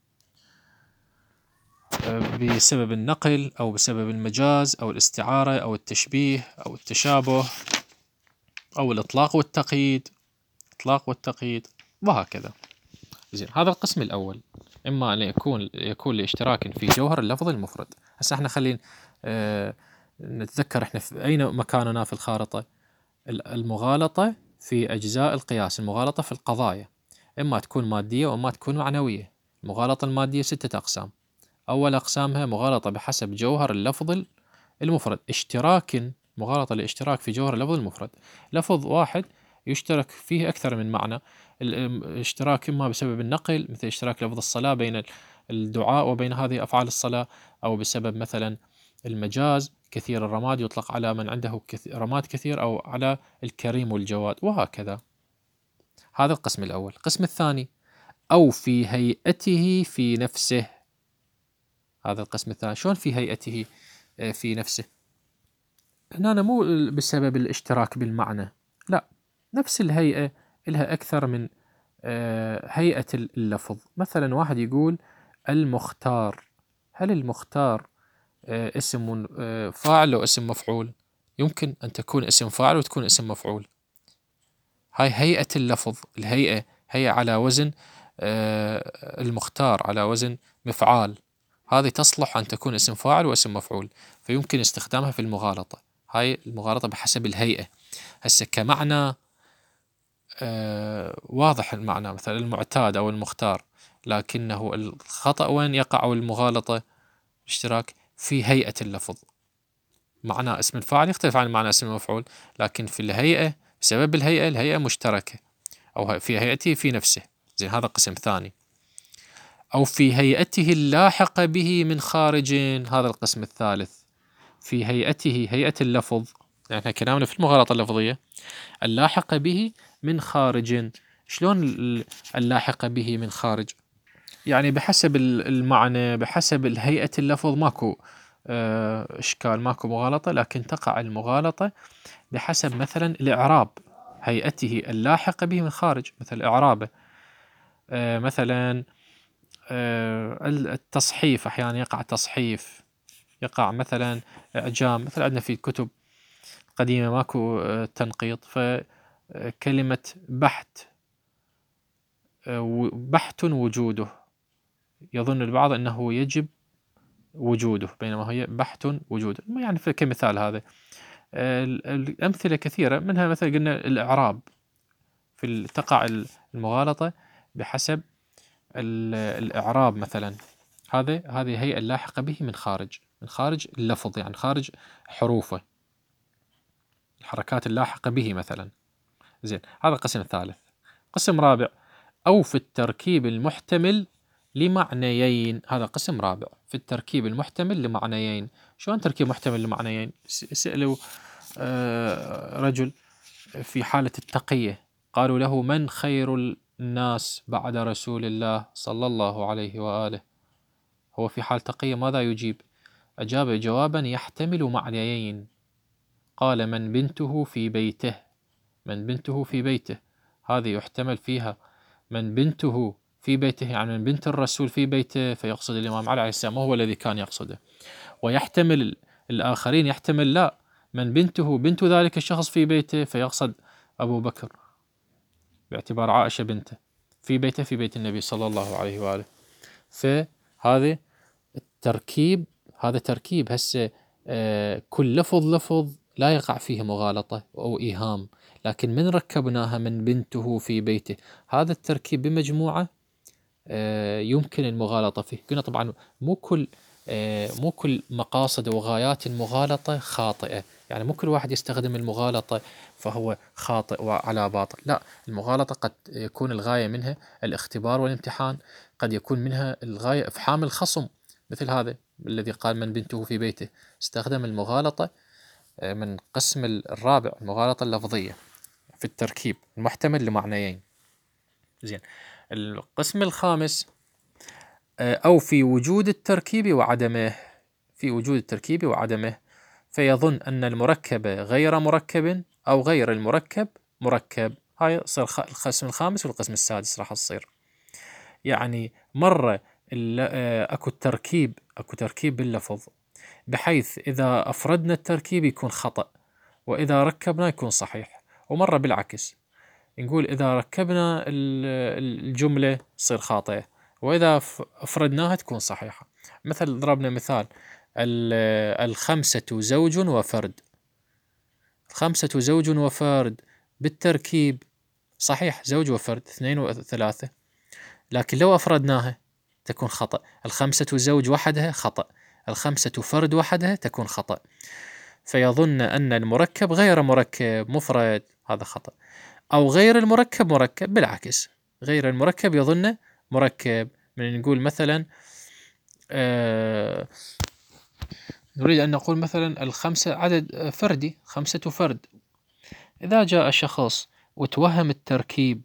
[SPEAKER 1] بسبب النقل أو بسبب المجاز أو الاستعارة أو التشبيه أو التشابه أو الإطلاق والتقييد، وهكذا. زين، هذا القسم الأول، إما أن يكون لاشتراك في جوهر اللفظ المفرد. هسه احنا خلينا نتذكر احنا في أين مكاننا في الخارطة. المغالطة في أجزاء القياس، المغالطة في القضايا، إما تكون مادية وإما تكون معنوية. المغالطة المادية 6 أقسام. أول أقسامها مغالطة بحسب جوهر اللفظ المفرد، مغالطة لاشتراك في جوهر اللفظ المفرد، لفظ واحد يشترك فيه أكثر من معنى. الاشتراك إما بسبب النقل، مثل اشتراك لفظ الصلاة بين الدعاء وبين هذه أفعال الصلاة، أو بسبب مثلا المجاز كثير الرماد يطلق على من عنده رماد كثير أو على الكريم والجواد، وهكذا. هذا القسم الأول. القسم الثاني أو في هيئته في نفسه. هذا القسم الثاني. شلون في هيئته في نفسه؟ هنا مو بسبب الاشتراك بالمعنى، لا، نفس الهيئة لها أكثر من هيئة اللفظ. مثلا واحد يقول المختار، هل المختار اسم فاعل أو اسم مفعول؟ يمكن أن تكون اسم فاعل وتكون اسم مفعول. هاي هيئة اللفظ. الهيئة هي على وزن المختار على وزن مفعال، هذه تصلح أن تكون اسم فاعل واسم مفعول، فيمكن استخدامها في المغالطة. هاي المغالطة بحسب الهيئة. هسه كمعنى واضح المعنى، مثلا المعتاد أو المختار، لكنه الخطأ وين يقع أو المغالطة اشتراك في هيئة اللفظ. معنى اسم الفاعل يختلف عن معنى اسم المفعول، لكن في الهيئة بسبب الهيئة مشتركة، أو في هيئته في نفسه. زين، هذا قسم ثاني. أو في هيئته اللاحق به من خارج، هذا القسم الثالث. في هيئته، هيئة اللفظ، يعني احنا كلامنا في المغالطة اللفظية، اللاحق به من خارج. شلون اللاحق به من خارج؟ يعني بحسب المعنى، بحسب الهيئة اللفظ، ماكو إشكال، ماكو مغالطة، لكن تقع المغالطة بحسب مثلا الإعراب. هيئته اللاحق به من خارج، مثل إعرابه. مثلا التصحيف، أحيانا يقع تصحيف، يقع مثلا إعجام. مثلا عندنا في الكتب قديمة ماكو تنقيط، فكلمة بحت، بحت وجوده، يظن البعض أنه يجب وجوده، بينما هي بحت وجوده. يعني كمثال هذا. الأمثلة كثيرة، منها مثلا قلنا الإعراب، تقع المغالطة بحسب الإعراب مثلا. هذه هيئة اللاحقة به من خارج اللفظ، يعني خارج حروفه، الحركات اللاحقة به مثلا. زين، هذا القسم الثالث. قسم رابع، أو في التركيب المحتمل لمعنيين. هذا قسم رابع، في التركيب المحتمل لمعنيين. شلون تركيب محتمل لمعنيين؟ سألوا رجل في حالة التقية، قالوا له: من خير الناس بعد رسول الله صلى الله عليه وآله؟ هو في حال تقية، ماذا يجيب؟ أجاب جوابا يحتمل معنيين، قال: من بنته في بيته. من بنته في بيته، هذه يحتمل فيها من بنته في بيته، يعني من بنت الرسول في بيته، فيقصد الإمام علي عليه السلام، وهو الذي كان يقصده. ويحتمل الآخرين، يحتمل لا، من بنته بنت ذلك الشخص في بيته، فيقصد أبو بكر، باعتبار عائشة بنته في بيته، في بيت النبي صلى الله عليه وآله. فهذا التركيب، هذا تركيب. هسه كل لفظ لا يقع فيه مغالطة أو إيهام، لكن من ركبناها من بنته في بيته، هذا التركيب بمجموعة يمكن المغالطة فيه. قلنا طبعا مو كل مقاصد وغايات المغالطة خاطئة، يعني مو كل واحد يستخدم المغالطة فهو خاطئ وعلى باطل، لا. المغالطة قد يكون الغاية منها الاختبار والامتحان، قد يكون منها الغاية إفحام الخصم، مثل هذا الذي قال من بنته في بيته، استخدم المغالطة من قسم الرابع، المغالطة اللفظية في التركيب المحتمل لمعنيين. زين، القسم الخامس، أو في وجود التركيب وعدمه. في وجود التركيب وعدمه، فيظن أن المركب غير مركب، أو غير المركب مركب. هاي صار القسم الخامس. والقسم السادس راح تصير، يعني مرة أكو تركيب باللفظ، بحيث إذا أفردنا التركيب يكون خطأ، وإذا ركبنا يكون صحيح. ومرة بالعكس، نقول إذا ركبنا الجملة تصير خاطئة، وإذا أفردناها تكون صحيحة. مثل ضربنا مثال: الخمسة زوج وفرد. الخمسة زوج وفرد بالتركيب صحيح، زوج وفرد، 2 و3. لكن لو أفردناها تكون خطأ. الخمسة زوج وحدها خطأ، الخمسة فرد وحدها تكون خطأ. فيظن أن المركب غير مركب مفرد، هذا خطأ. أو غير المركب مركب، بالعكس، غير المركب يظن مركب. من نقول مثلا نريد أن نقول مثلا الخمسة عدد فردي، 5 فرد. إذا جاء شخص وتوهم التركيب،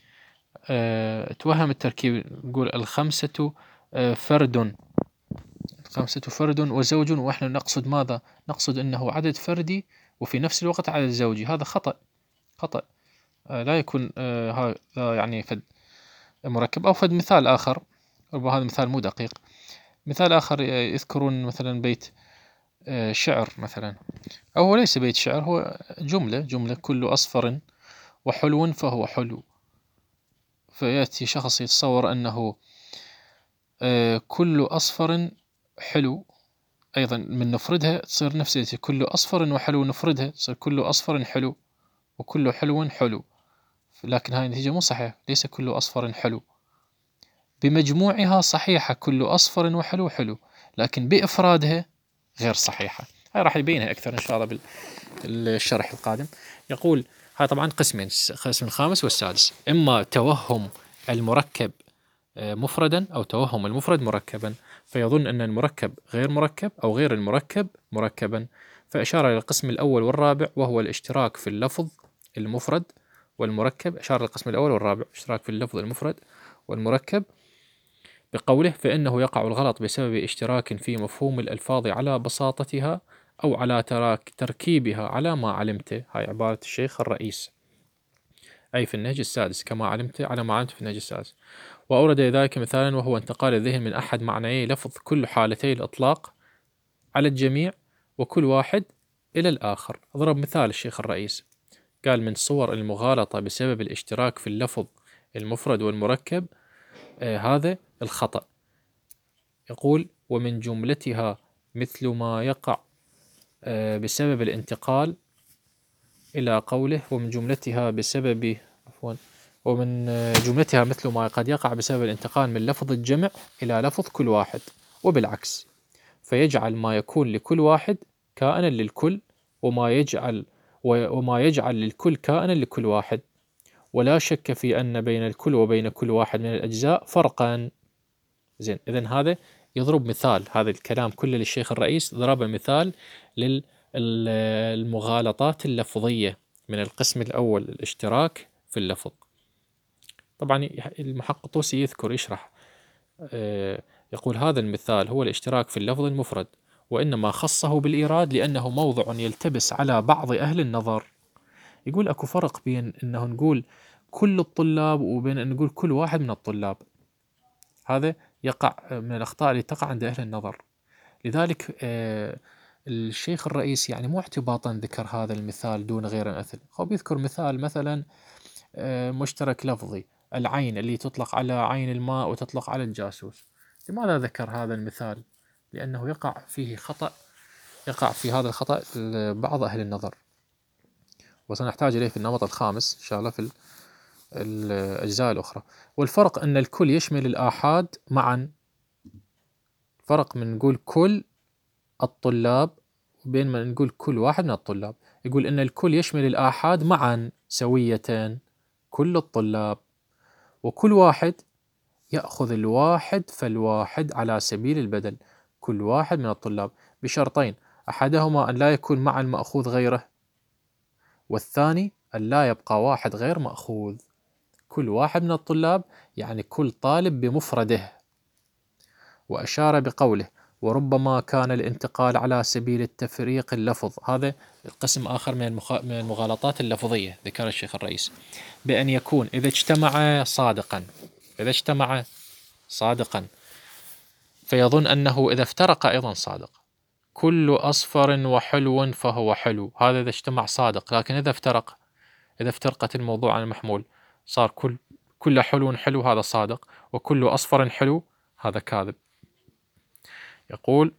[SPEAKER 1] نقول الخمسة فرد، 5 فرد وزوج، وإحنا نقصد ماذا؟ نقصد أنه عدد فردي وفي نفس الوقت عدد زوجي. هذا خطأ. لا يكون هذا يعني فد مركب. أو فد مثال آخر، هذا مثال مو دقيق. مثال آخر يذكرون مثلا بيت شعر مثلا، أو هو ليس بيت شعر، هو جملة: كل أصفر وحلو فهو حلو. فيأتي شخص يتصور أنه كل أصفر حلو، أيضا من نفردها تصير نفسيتي كل أصفر وحلو، نفردها تصير كل أصفر حلو وكل حلو حلو. لكن هاي النتيجة مو صحيحة، ليس كل أصفر حلو. بمجموعها صحيحة، كل أصفر وحلو حلو، لكن بإفرادها غير صحيحة. هاي راح يبينها أكثر إن شاء الله بالشرح القادم. يقول هاي طبعا قسمين: القسم الخامس والسادس، إما توهم المركب مفردا، أو توهم المفرد مركبا، فيظن أن المركب غير مركب، أو غير المركب مركبا. فأشار إلى القسم الأول والرابع، وهو الاشتراك في اللفظ المفرد والمركب. أشار القسم الأول والرابع: اشتراك في اللفظ المفرد والمركب، بقوله: فإنه يقع الغلط بسبب اشتراك في مفهوم الألفاظ على بساطتها، أو على تركيبها على ما علمته. هاي عبارة الشيخ الرئيس، أي في النهج السادس: كما علمت على ما علمت في النهج السادس. وأورد ذلك مثالا، وهو انتقال الذهن من أحد معنيي لفظ كل حالتي الإطلاق على الجميع وكل واحد إلى الآخر. ضرب مثال الشيخ الرئيس، قال: من صور المغالطة بسبب الاشتراك في اللفظ المفرد والمركب هذا الخطأ. يقول: ومن جملتها مثل ما يقع بسبب الانتقال، إلى قوله: ومن جملتها بسبب ومن جملتها مثل ما قد يقع بسبب الانتقال من لفظ الجمع إلى لفظ كل واحد، وبالعكس، فيجعل ما يكون لكل واحد كائنا للكل، وما يجعل للكل كائنا لكل واحد. ولا شك في أن بين الكل وبين كل واحد من الأجزاء فرقا. زين، إذن هذا يضرب مثال، هذا الكلام كله للشيخ الرئيس ضرب المثال للمغالطات اللفظية من القسم الأول: الاشتراك في اللفظ. طبعا المحقق الطوسي يشرح، يقول: هذا المثال هو الاشتراك في اللفظ المفرد، وإنما خصه بالإيراد لأنه موضع يلتبس على بعض أهل النظر. يقول أكو فرق بين أنه نقول كل الطلاب وبين أن نقول كل واحد من الطلاب. هذا يقع من الأخطاء اللي تقع عند أهل النظر. لذلك الشيخ الرئيس يعني مو اعتباطا ذكر هذا المثال دون غير مثل، هو بيذكر مثلا مشترك لفظي: العين اللي تطلق على عين الماء وتطلق على الجاسوس. لماذا ذكر هذا المثال؟ لأنه يقع في هذا الخطأ بعض أهل النظر، وسنحتاج إليه في النمط الخامس إن شاء الله في الأجزاء الأخرى. والفرق أن الكل يشمل الآحاد معا. فرق من نقول كل الطلاب وبين ما نقول كل واحد من الطلاب. يقول أن الكل يشمل الآحاد معا سوية، كل الطلاب، وكل واحد يأخذ الواحد فالواحد على سبيل البدل، كل واحد من الطلاب، بشرطين: أحدهما أن لا يكون مع المأخوذ غيره، والثاني أن لا يبقى واحد غير مأخوذ. كل واحد من الطلاب يعني كل طالب بمفرده. وأشار بقوله: وربما كان الانتقال على سبيل التفريق اللفظ. هذا قسم آخر من المغالطات اللفظية ذكر الشيخ الرئيس، بأن يكون إذا اجتمع صادقا فيظن أنه إذا افترق أيضا صادق. كل أصفر وحلو فهو حلو، هذا إذا اجتمع صادق، لكن إذا افترقت الموضوع عن المحمول صار كل حلو هذا صادق، وكل أصفر حلو هذا كاذب. يقول: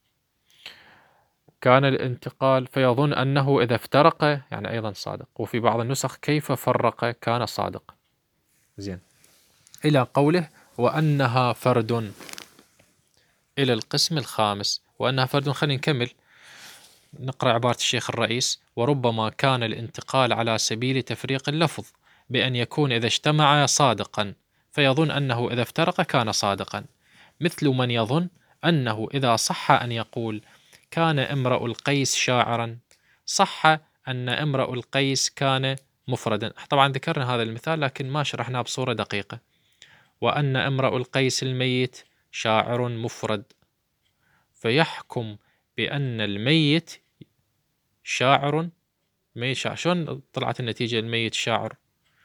[SPEAKER 1] كان الانتقال فيظن أنه إذا افترق يعني أيضا صادق، وفي بعض النسخ كيف فرق كان صادق. زين، إلى قوله: وأنها فرد، إلى القسم الخامس وأنها فرد. خلينا نكمل نقرأ عبارة الشيخ الرئيس: وربما كان الانتقال على سبيل تفريق اللفظ، بأن يكون إذا اجتمع صادقا فيظن أنه إذا افترق كان صادقا، مثل من يظن أنه إذا صح أن يقول كان امرؤ القيس شاعرا، صح أن امرؤ القيس كان مفردا. طبعا ذكرنا هذا المثال لكن ما شرحناه بصورة دقيقة. وأن امرؤ القيس الميت شاعر مفرد، فيحكم بأن الميت شاعر. شلون طلعت النتيجة الميت شاعر؟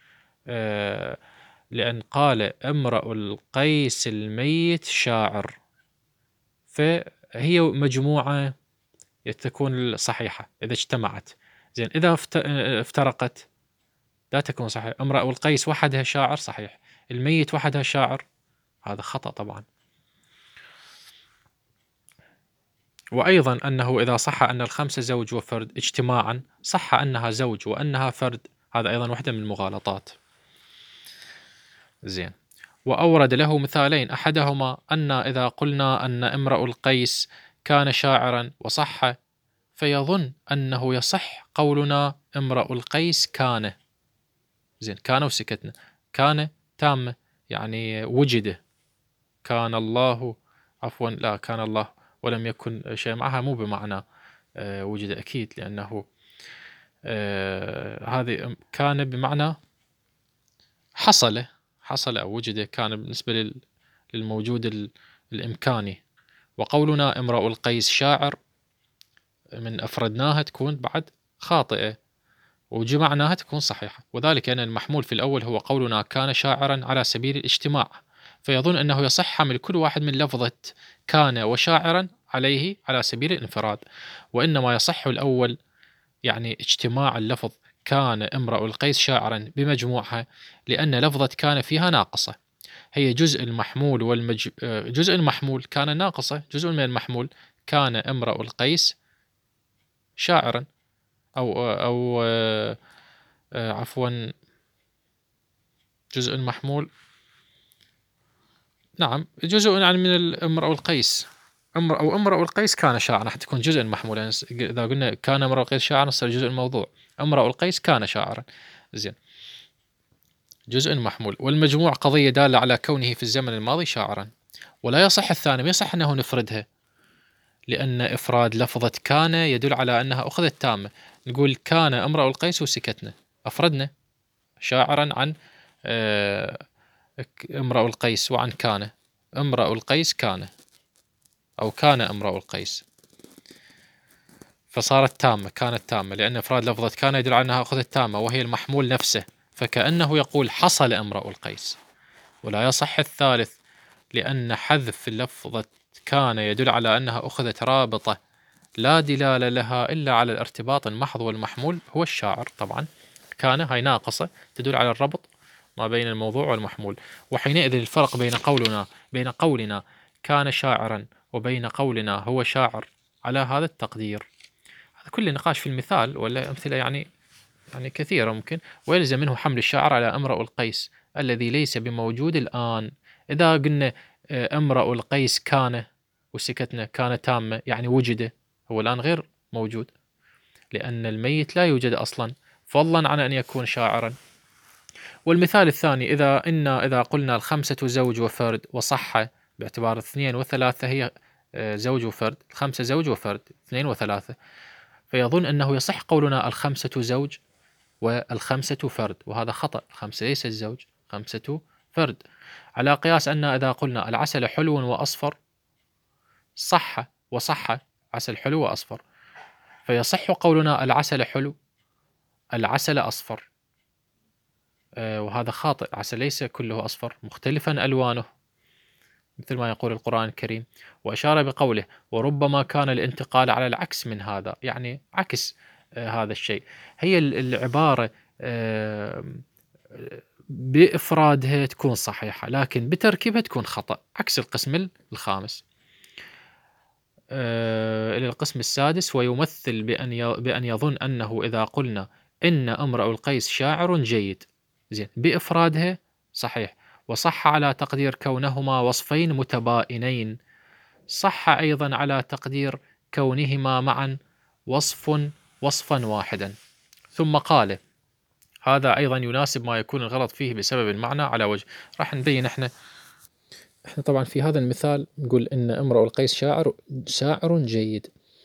[SPEAKER 1] لأن قال امرؤ القيس الميت شاعر، فهي مجموعة تكون صحيحة إذا اجتمعت. زين إذا افترقت لا تكون صحيحة. امرؤ القيس وحدها شاعر صحيح، الميت وحدها شاعر هذا خطأ طبعا. وأيضا أنه إذا صح أن الخمسة زوج وفرد اجتماعا صح أنها زوج وأنها فرد، هذا أيضا واحدة من المغالطات. زين. وأورد له مثالين، أحدهما أن إذا قلنا أن امرؤ القيس كان شاعرا وصح، فيظن أنه يصح قولنا امرؤ القيس كان. زين، كان وسكتنا، كان تامة يعني وجده، كان الله، عفوا لا كان الله ولم يكن شيء معها، مو بمعنى وجد أكيد، لأنه هذه كان بمعنى حصل أو وجد، كان بالنسبة للموجود الإمكاني. وقولنا امرؤ القيس شاعر من أفردناها تكون بعد خاطئة وجمعناها تكون صحيحة، وذلك أن المحمول في الأول هو قولنا كان شاعرا على سبيل الاجتماع، فيظن أنه يصح حمل كل واحد من لفظة كان وشاعرا عليه على سبيل الانفراد، وإنما يصح الأول يعني اجتماع اللفظ كان امرؤ القيس شاعرا بمجموعها، لأن لفظة كان فيها ناقصة، هي جزء المحمول جزء المحمول كان ناقصة، جزء من المحمول كان امرؤ القيس شاعرا أو عفوا جزء المحمول، نعم جزء يعني من امرؤ القيس، امرؤ القيس كان شاعرا حتى تكون جزء المحمول، يعني إذا قلنا كان امرؤ القيس شاعرا صار جزء الموضوع، امرؤ القيس كان شاعرا. زين، جزء المحمول، والمجموع قضية دالة على كونه في الزمن الماضي شاعرا. ولا يصح الثاني، ما يصح أنه نفردها، لأن إفراد لفظة كان يدل على أنها أخذت تامة. نقول كان امرؤ القيس وسكتنا، أفردنا شاعرا عن امرؤ القيس وعن كان، امرؤ القيس كان أو كان امرؤ القيس، فصارت تامة، كانت تامة، لأن إفراد لفظة كان يدل على أنها أخذت تامة وهي المحمول نفسه، فكأنه يقول حصل امرؤ القيس. ولا يصح الثالث، لأن حذف لفظة كان يدل على أنها أخذت رابطة لا دلالة لها إلا على الارتباط المحض، والمحمول هو الشاعر. طبعا كان هاي ناقصة تدل على الربط ما بين الموضوع والمحمول، وحينئذ الفرق بين قولنا كان شاعرا وبين قولنا هو شاعر على هذا التقدير. هذا كل نقاش في المثال، ولا أمثلة يعني كثيرة ممكن، ويلزم منه حمل الشاعر على امرؤ القيس الذي ليس بموجود الآن. إذا قلنا امرؤ القيس كان وسكتنا، كان تامة يعني وجده، هو الآن غير موجود لأن الميت لا يوجد أصلا، فضلا عن أن يكون شاعرا. والمثال الثاني، إذا قلنا الخمسة زوج وفرد وصح، باعتبار اثنين وثلاثة هي زوج وفرد، الخمسة زوج وفرد اثنين وثلاثة، فيظن أنه يصح قولنا الخمسة زوج والخمسة فرد، وهذا خطأ، الخمسة ليست زوج، خمسة فرد. على قياس أن إذا قلنا العسل حلو وأصفر، صح وصح عسل حلو وأصفر، فيصح قولنا العسل حلو العسل أصفر، وهذا خاطئ، العسل ليس كله أصفر، مختلفا ألوانه مثل ما يقول القرآن الكريم. وأشار بقوله وربما كان الانتقال على العكس من هذا، يعني عكس هذا الشيء. هي العبارة بإفرادها تكون صحيحة، لكن بتركيبها تكون خطأ، عكس القسم الخامس. إلى القسم السادس، ويمثل بأن يظن أنه إذا قلنا إن امرؤ القيس شاعر جيد، زين بإفرادها صحيح، وصح على تقدير كونهما وصفين متباينين، صح أيضا على تقدير كونهما معا وصفا واحدا. ثم قال هذا أيضا يناسب ما يكون الغلط فيه بسبب المعنى على وجه. راح نبين احنا طبعا في هذا المثال نقول إن امرؤ القيس شاعر جيد،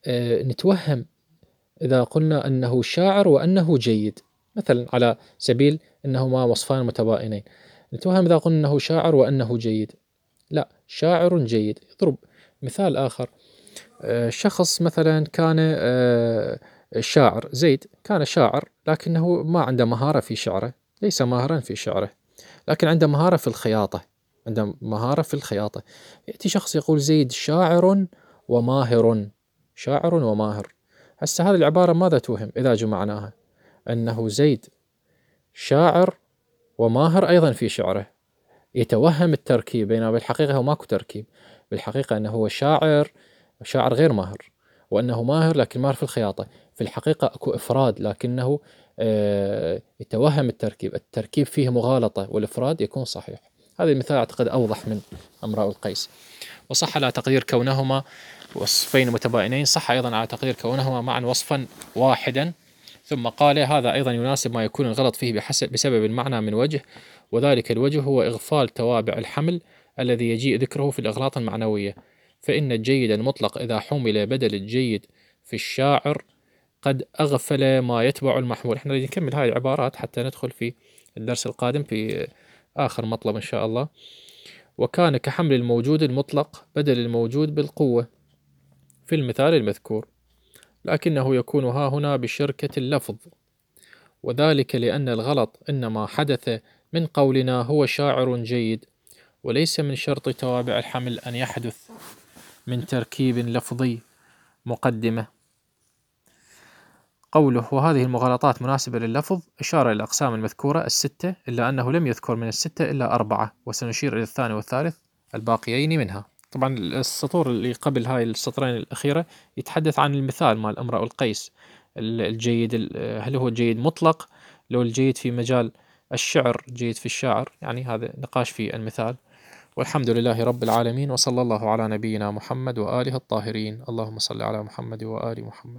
[SPEAKER 1] نتوهم إذا قلنا أنه شاعر وأنه جيد، مثلا على سبيل أنهما وصفان متباينين، نتوهم إذا قلنا أنه شاعر وأنه جيد. لا، شاعر جيد. اضرب مثال آخر. شخص مثلا كان شاعر، زيد كان شاعر لكنه ما عنده مهارة في شعره، ليس ماهرا في شعره، لكن عنده مهارة في الخياطة، عنده مهارة في الخياطة. يأتي شخص يقول زيد شاعر وماهر، شاعر وماهر. هسه هذه العبارة ماذا توهم إذا جمعناها؟ أنه زيد شاعر وماهر أيضا في شعره، يتوهم التركيب، بينما بالحقيقة هو ماكو تركيب. بالحقيقة أنه هو شاعر غير ماهر، وأنه ماهر لكن ماهر في الخياطة. في الحقيقة أكو إفراد، لكنه يتوهم التركيب فيه مغالطة، والإفراد يكون صحيح. هذا المثال أعتقد أوضح من امرؤ القيس. وصح على تقدير كونهما وصفين متباينين، صح أيضا على تقدير كونهما معا وصفا واحدا. ثم قال هذا أيضا يناسب ما يكون الغلط فيه بسبب المعنى من وجه، وذلك الوجه هو إغفال توابع الحمل الذي يجيء ذكره في الأغلاط المعنوية، فإن الجيد المطلق إذا حمل بدل الجيد في الشاعر قد أغفل ما يتبع المحمول. احنا نكمل هاي العبارات حتى ندخل في الدرس القادم في آخر مطلب إن شاء الله. وكان كحمل الموجود المطلق بدل الموجود بالقوة في المثال المذكور، لكنه يكون ها هنا بشركة اللفظ، وذلك لأن الغلط إنما حدث من قولنا هو شاعر جيد، وليس من شرط توابع الحمل أن يحدث من تركيب لفظي مقدمة. قوله وهذه المغالطات مناسبة لللفظ إشارة إلى الأقسام المذكورة الستة، إلا أنه لم يذكر من الستة إلا 4، وسنشير إلى الثاني والثالث الباقيين منها. طبعا السطور اللي قبل هاي السطرين الأخيرة يتحدث عن المثال مال امرؤ القيس الجيد، هل هو جيد مطلق، لو الجيد في مجال الشعر جيد في الشاعر، يعني هذا نقاش في المثال. والحمد لله رب العالمين، وصلى الله على نبينا محمد وآله الطاهرين. اللهم صل على محمد وآل محمد.